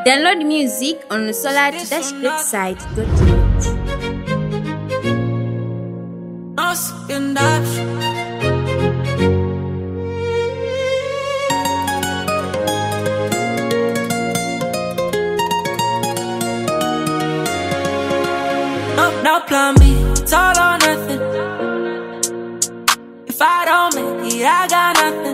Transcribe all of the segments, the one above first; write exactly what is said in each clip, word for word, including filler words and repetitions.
Download music on the solar dash great site dot net. No second option. No, no plan B, it's all or nothing. If I don't make it, I got nothing.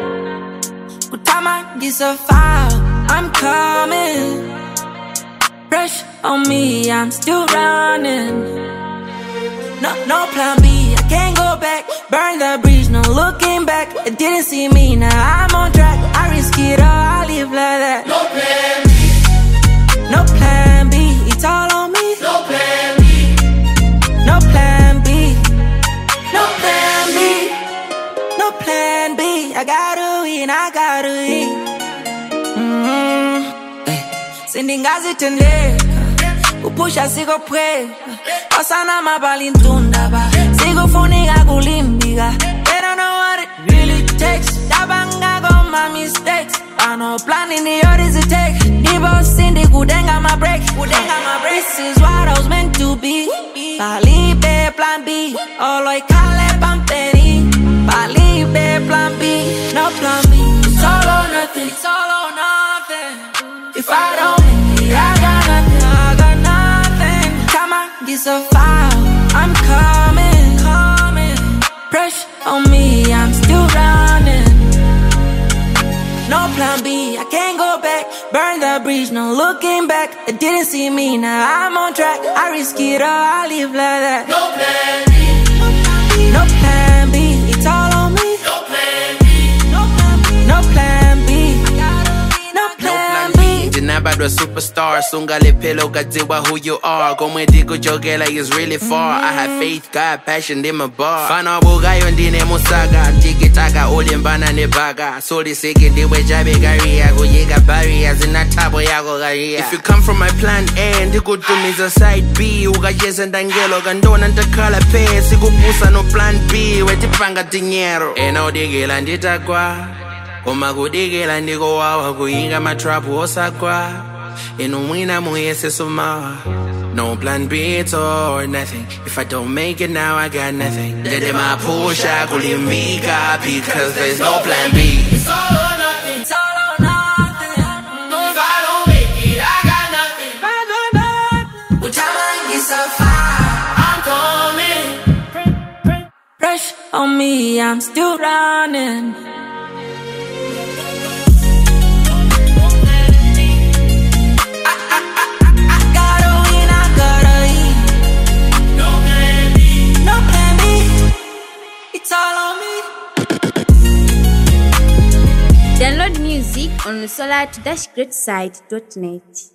Good time I get so far, I'm coming. Pressure on me, I'm still running. No, no plan B, I can't go back. Burn the bridge, no looking back. It didn't see me, now I'm on track. I risk it all, I live like that. No plan B, no plan B, it's all on me. no plan B, no plan B, no plan B, no plan B. I gotta win, I gotta win. Mm-hmm. Sindingazi tende, upusha sigo pre. Pasana mabali ntunda ba, sigo funiga kulimbiga. They don't know what it really takes. Dabanga go my mistakes. I know planning the orders it takes. Nibo sindi kudenga my break, kudenga my break. This is what I was meant to be. Balibe plan B, all I call it pamperi. Balibe plan B, no plan B. It's all or nothing, it's all or nothing. If I don't make it, I got nothing, I got nothing. Come on, get so far, I'm coming, coming. Pressure on me, I'm still running. No plan B, I can't go back. Burn the bridge, no looking back. It didn't see me, now I'm on track. I risk it all, I live like that. no plan B, No plan B, it's all on me. no plan B, No plan B, no plan B, no plan B. Dinabadwa superstar, sungale pelo gadziwa who you are. Como digo jogela is really far. I have faith, God, passion in my bar. Fana bugayo ndine musaga, tiki taka ulimbana nebaga. Soli siki diwe jabe garia, kuyiga barriers inatabo yako garia. If you come from my plan A, ndiku tumiza side B. Ukajeza ndangelo gandona ntakala pe. Sikupusa no plan B, wetipanga dinero. Ena udigila nditakwa. Koma kudigela ndiko wawa kuyinga matrapu osakwa. Inu mwina muyese sumawa. No plan B, it's all or nothing. If I don't make it now, I got nothing. Dede mapusha kulimbika because there's no plan B. it's all or nothing. It's all or nothing. If I don't make it, I got nothing. Good time I get so far, I'm coming. pressure on me, I'm still running. Download music on the solar dash great site dot net.